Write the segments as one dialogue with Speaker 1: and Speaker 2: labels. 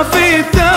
Speaker 1: صافيته،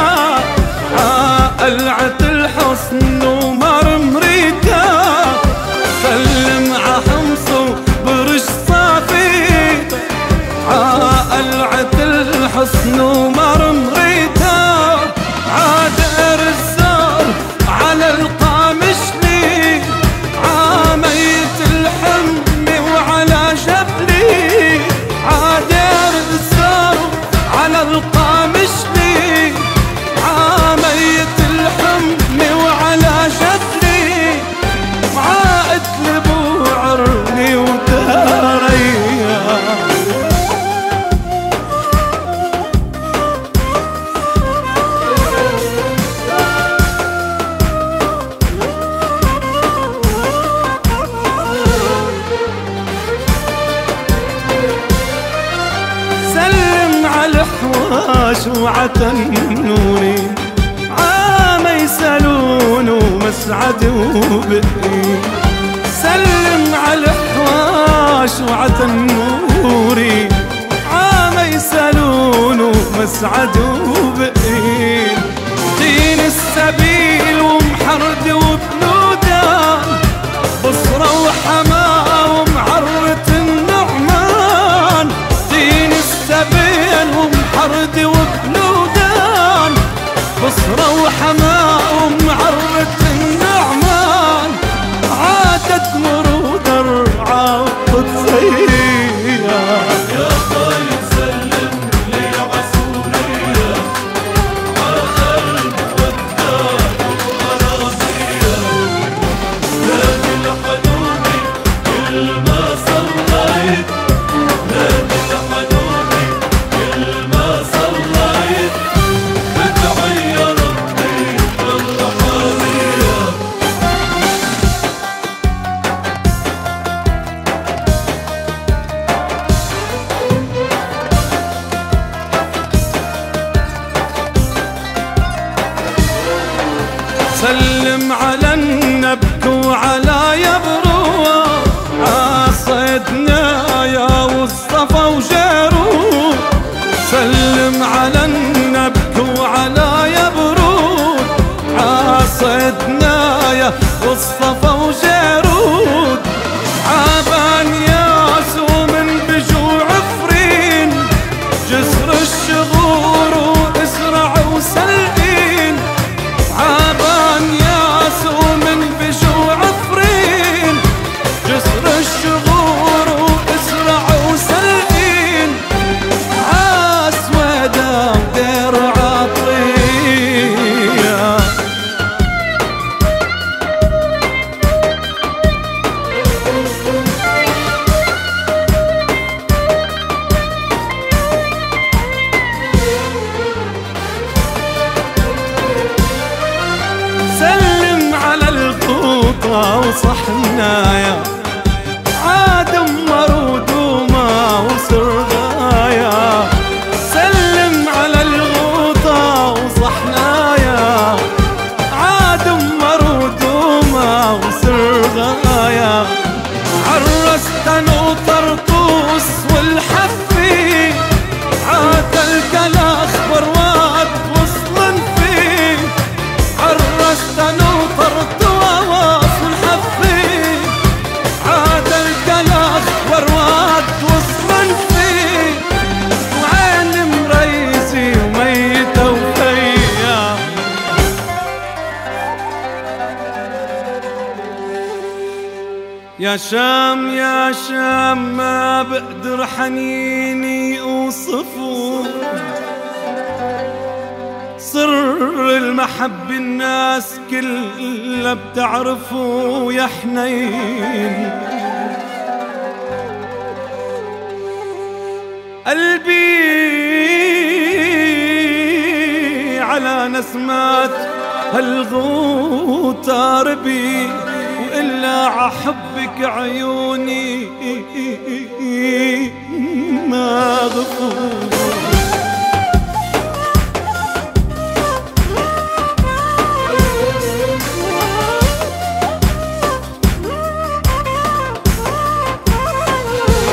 Speaker 1: قلعة الحصن ومرمريته، سلم ع حمص وبرش صافيته، قلعة الحصن ومرمريته، عاد ارزار على القامشلي، عامية الحم وعلى جبلي، عاد ارزار على القامشلي، عامية الحم وعلى جبلي، عائد لبوعرني وداريا. سلم على الحواش وعتنوري، عام يسالون ومسعد وبقي، سلم على الحواش وعتنوري، عام يسالون ومسعد وبقي، طين السبيل ومحرد وبنودان، بصرة وحما ومعرة النعمان، طين السبيل ومحرد وبنودان، بصرة وحما ومعرة النعمان، عادت مرود الرعا والقدسية.
Speaker 2: يا طيب سلم لي عسولية، عقلب وداد وأراضية، نادي الحنوني كل ما صليت، نادي الحنوني كل ما صليت، بدعي يا ربي والرحمانية.
Speaker 1: سلم على النبك وعلى يبرو، عاصدنا يا والصفا وجارو، سلم على النبك وعلى يبرو، عاصدنا يا والصفا وجارو، عابان ياس ومن بجوع فرين، جسر الشغور واسرع وسلقين، عابان ياس ومن بجوع فرين، جسر الشغور واسرع وسلقين، عاسودة ودير عطية. سلم على القوطة وصحنايا، عاد مرود وما وسرغايا، سلم على الغوطة وصحنايا، عاد مرود وما وسرغايا، عرستن وطرطوس والحفي، عاد الكلاخ برواد وصلن فيه، عرستن وطرطوس والحفي، عاد الكلاخ برواد وصلن فيه، وعين مريزي وميتة وفيا. يا شام يا شام ما بقدر حنيني اوصفه، سر المحبة الناس كلها بتعرفه يا حنين، قلبي على نسمات هالغوطة ربي، وإلا عحبك عيوني ما غفور.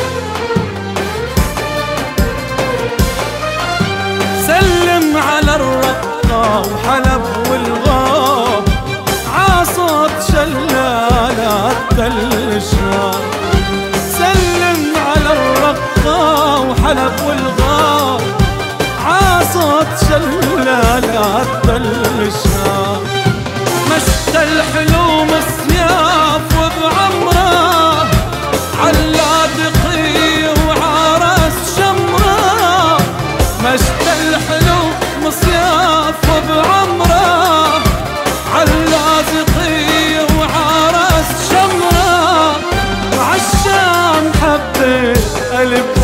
Speaker 1: سلم على الحلو مصياف وبعمره، علادقي وعرس شمره. مشت الحلو مصياف وبعمره، علادقي وعرس شمره. عالشام حبيت قلب